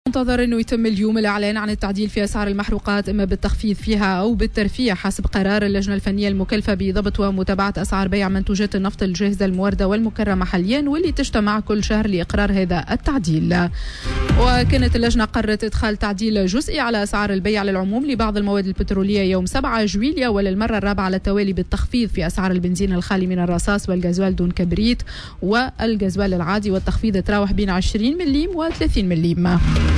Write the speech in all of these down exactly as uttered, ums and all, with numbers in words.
منتظر أنه يتم اليوم الإعلان عن التعديل في أسعار المحروقات إما بالتخفيض فيها أو بالترفيع حسب قرار اللجنة الفنية المكلفة بضبط ومتابعة أسعار بيع منتوجات النفط الجاهزة الموردة والمكرمة حاليا، واللي تجتمع كل شهر لإقرار هذا التعديل. وكانت اللجنة قررت إدخال تعديل جزئي على أسعار البيع للعموم لبعض المواد البترولية يوم سبعة جويليا، وللمرة الرابعة على التوالي بالتخفيض في أسعار البنزين الخالي من الرصاص والغازوال دون كبريت والغازوال العادي، والتخفيض يتراوح بين عشرين مليم وثلاثين مليم.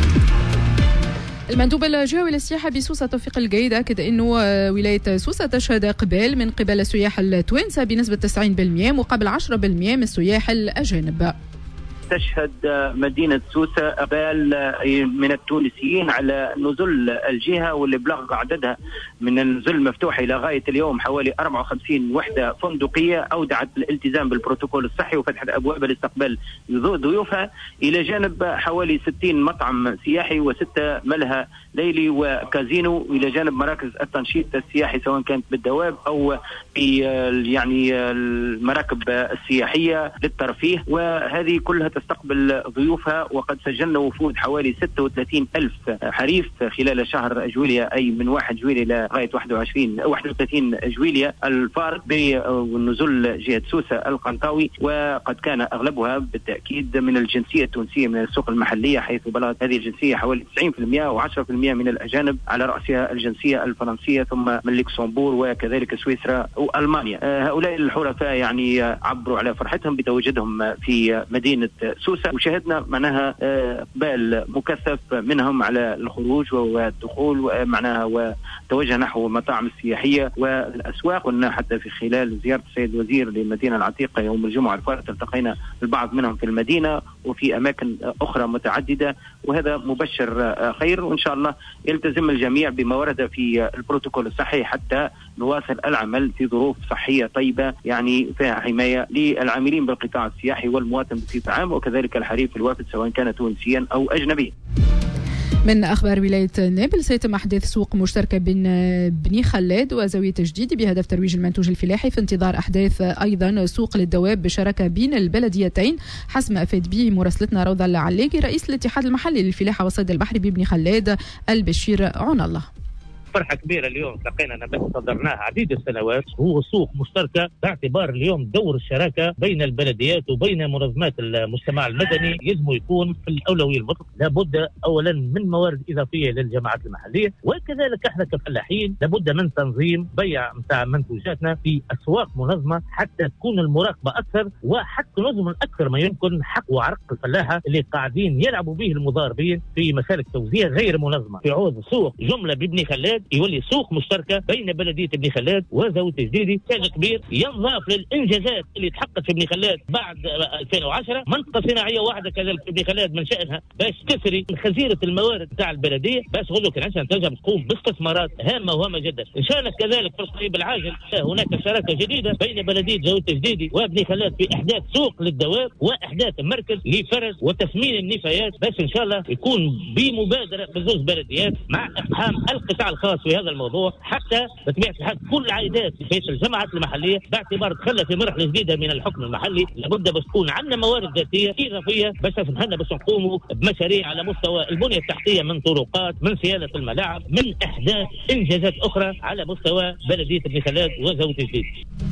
المندوب الجهوي للسياحة بسوسة توفيق القايد أكد أنه ولاية سوسة تشهد إقبال من قبل السياح التوانسة بنسبة تسعين بالمئة مقابل عشرة بالمئة من السياح الأجانب. تشهد مدينة سوسة إقبال من التونسيين على نزل الجهة، واللي بلغ عددها من النزل المفتوح إلى غاية اليوم حوالي أربعة وخمسين وحدة فندقية أودعت الالتزام بالبروتوكول الصحي وفتحت أبواب لاستقبال ضيوفها، إلى جانب حوالي ستين مطعم سياحي وستة ملهى ليلي وكازينو، إلى جانب مراكز التنشيط السياحي سواء كانت بالدواب أو في يعني المراكب السياحية للترفيه، وهذه كلها تستقبل ضيوفها. وقد سجلنا وفود حوالي ستة وثلاثين ألف حريف خلال شهر جويليا، أي من واحد جويليا لغاية واحد وعشرين واحد وثلاثين جويليا، الفارق بنزول جهة سوسة القنطاوي، وقد كان أغلبها بالتأكيد من الجنسية التونسية من السوق المحلية، حيث بلغت هذه الجنسية حوالي تسعين بالمئة وعشرة بالمئة من الأجانب، على رأسها الجنسية الفرنسية ثم من لوكسمبور وكذلك سويسرا وألمانيا. هؤلاء الحرفاء يعني عبروا على فرحتهم بتواجدهم في مدينة سوسة، وشاهدنا معناها إقبال مكثف منهم على الخروج والدخول معناها وتوجه نحو المطاعم السياحية والأسواق. قلنا حتى في خلال زيارة السيد الوزير للمدينة العتيقة يوم الجمعة الفارط التقينا البعض منهم في المدينة وفي أماكن أخرى متعددة، وهذا مبشر خير، وإن شاء الله يلتزم الجميع بما ورد في البروتوكول الصحي حتى نواصل العمل في ظروف صحية طيبة يعني فيها حماية للعاملين بالقطاع السياحي والمواطن بصفة عامة، وكذلك الحريف الوافد سواء كان تونسيا أو أجنبيا. من أخبار ولاية نابل، سيتم أحداث سوق مشتركة بين بني خلاد وزاوية تجديد بهدف ترويج المنتوج الفلاحي، في انتظار أحداث أيضا سوق للدواب بشراكة بين البلديتين، حسب ما أفاد به مراسلتنا روضة العلاقي رئيس الاتحاد المحلي للفلاحة والصيد البحري ببني خلاد البشير عون الله. فرحة كبيرة اليوم لقينا نبات صدرناها عديد السنوات، هو سوق مشتركة باعتبار اليوم دور الشراكة بين البلديات وبين منظمات المجتمع المدني يجب يكون في الأولوية المطلقة. لابد أولا من موارد إضافية للجماعات المحلية، وكذلك احنا كفلاحين لابد من تنظيم بيع متاع منتوجاتنا في أسواق منظمة حتى تكون المراقبة أكثر، وحتى نضمن أكثر ما يمكن حق وعرق الفلاحة اللي قاعدين يلعبوا به المضاربين في مسالك توزيع غير منظمة. في عوض سوق جملة ببني خلاد يولي سوق مشتركة بين بلدية بني خلاد وزاوية تجديدي، شيء كبير ينضاف للإنجازات اللي تحققت في بني خلاد بعد ألفين وعشرة. منطقة صناعية واحدة كذلك في بني خلاد من شأنها باش تسري خزيرة الموارد تاع البلدية باش غدوة عشان تنجم تقوم باستثمارات هامة وهامة جدا. إن شاء الله كذلك في القريب العاجل هناك شراكة جديدة بين بلدية زاوية تجديدي وبني خلاد في إحداث سوق للدواب وإحداث مركز لفرز وتثمين النفايات، باش إن شاء الله يكون بمبادرة بزوج بلديات مع إقحام القطاع الخاص في هذا الموضوع، حتى بطبيعة الحال كل العائدات في الجماعات المحلية باعتبار دخلنا في مرحلة جديدة من الحكم المحلي لابد بس تكون عندنا موارد ذاتية إضافية باش نفهمنا بس نقوموا بمشاريع على مستوى البنية التحتية من طرقات من صيانة الملاعب من إحداث إنجازات أخرى على مستوى بلدية بني خلاد وزاوية تجديد.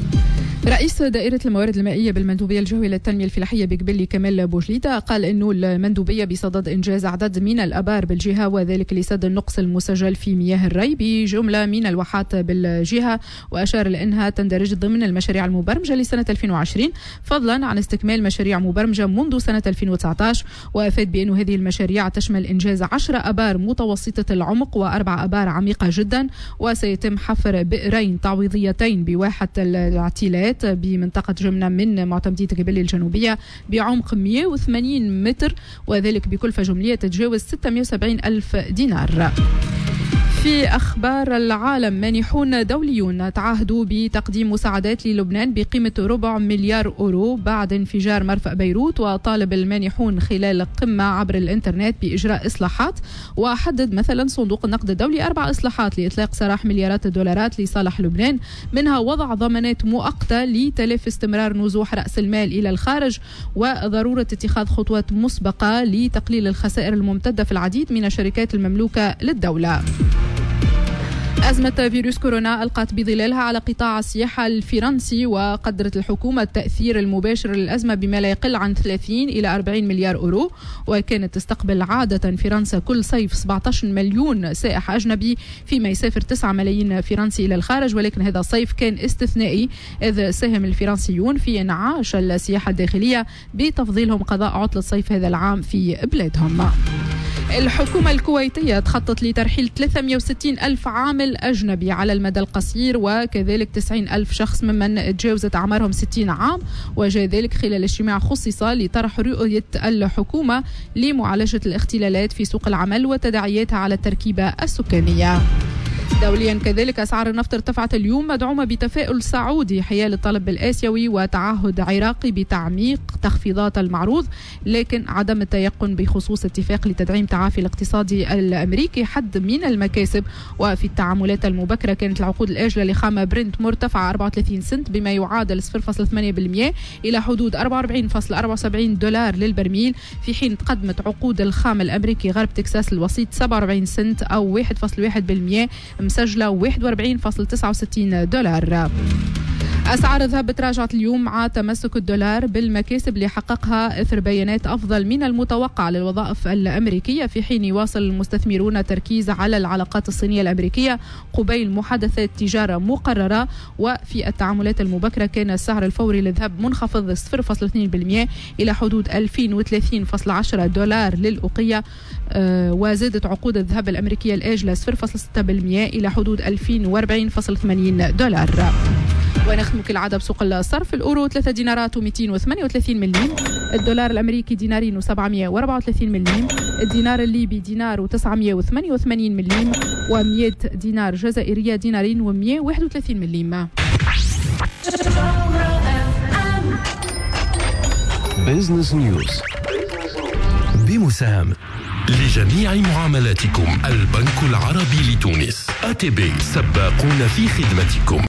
رئيس دائرة الموارد المائية بالمندوبية الجوية للتنمية الفلاحية بقبلي كمال بوجليدة قال إنه المندوبية بصدد إنجاز عدد من الآبار بالجهة، وذلك لسد النقص المسجل في مياه الري بجملة من الواحات بالجهة، وأشار لأنها تندرج ضمن المشاريع المبرمجة لسنة ألفين وعشرين فضلا عن استكمال مشاريع مبرمجة منذ سنة ألفين وتسعة عشر. وأفاد بأن هذه المشاريع تشمل إنجاز عشر آبار متوسطة العمق وأربع آبار عميقة جدا، وسيتم حفر بئرين تعويضيتين بواحة العتيلات بمنطقة جمنة من معتمدية قبلي الجنوبية بعمق مئة وثمانين متر، وذلك بكلفة جملية تتجاوز ستمئة وسبعين ألف دينار. في أخبار العالم، مانحون دوليون تعهدوا بتقديم مساعدات للبنان بقيمة ربع مليار أورو بعد انفجار مرفأ بيروت، وطالب المانحون خلال قمة عبر الإنترنت بإجراء إصلاحات. وحدد مثلا صندوق النقد الدولي أربع إصلاحات لإطلاق سراح مليارات الدولارات لصالح لبنان، منها وضع ضمانات مؤقتة لتلف استمرار نزوح رأس المال إلى الخارج، وضرورة اتخاذ خطوات مسبقة لتقليل الخسائر الممتدة في العديد من الشركات المملوكة للدولة. أزمة فيروس كورونا ألقت بظلالها على قطاع السياحة الفرنسي، وقدرت الحكومة التأثير المباشر للأزمة بما لا يقل عن ثلاثين إلى أربعين مليار أورو. وكانت تستقبل عادة فرنسا كل صيف سبعة عشر مليون سائح أجنبي، فيما يسافر تسعة ملايين فرنسي إلى الخارج، ولكن هذا الصيف كان استثنائي، إذ ساهم الفرنسيون في إنعاش السياحة الداخلية بتفضيلهم قضاء عطلة صيف هذا العام في بلادهم. الحكومة الكويتية تخطط لترحيل ثلاثمئة وستين ألف عامل أجنبي على المدى القصير، وكذلك تسعين ألف شخص ممن تجاوزت أعمارهم ستين عام، وجاء ذلك خلال اجتماع خصص لطرح رؤية الحكومة لمعالجة الاختلالات في سوق العمل وتداعياتها على التركيبة السكانية. دوليا كذلك أسعار النفط ارتفعت اليوم، مدعومة بتفاؤل سعودي حيال الطلب الآسيوي وتعهد عراقي بتعميق تخفيضات المعروض، لكن عدم التيقن بخصوص اتفاق لتدعيم تعافي الاقتصادي الأمريكي حد من المكاسب. وفي التعاملات المبكرة كانت العقود الآجلة لخام برنت مرتفعة أربعة وثلاثين سنت بما يعادل صفر فاصلة ثمانية بالمئة إلى حدود أربعة وأربعين فاصلة أربعة وسبعين دولار للبرميل، في حين تقدمت عقود الخام الأمريكي غرب تكساس الوسيط سبعة وأربعين سنت أو واحد فاصلة واحد بالمئة مسجلة واحد وأربعين فاصلة تسعة وستين دولار. أسعار الذهب تراجعت اليوم مع تمسك الدولار بالمكاسب اللي حققها إثر بيانات أفضل من المتوقع للوظائف الأمريكية، في حين يواصل المستثمرون التركيز على العلاقات الصينية الأمريكية قبيل محادثات تجارة مقررة. وفي التعاملات المبكرة كان السعر الفوري للذهب منخفض صفر فاصلة اثنين بالمئة إلى حدود ألفين وثلاثين فاصلة عشرة دولار للأوقية، آه وزادت عقود الذهب الأمريكية الآجلة صفر فاصلة ستة بالمئة إلى حدود ألفين وأربعين فاصلة ثمانين دولار. ونختم كالعادة بسوق الصرف. الأورو ثلاثة دينارات ومئتين وثمانية وثلاثين مليم، الدولار الأمريكي دينارين وسبعمئة وأربعة وثلاثين مليم، الدينار الليبي دينار وتسعمئة وثمانية وثمانين مليم، ومئة دينار جزائرية دينارين ومئة وواحد وثلاثين مليم. بيزنس نيوز بمساهمة لجميع معاملاتكم البنك العربي لتونس. أتي بي سباقون في خدمتكم.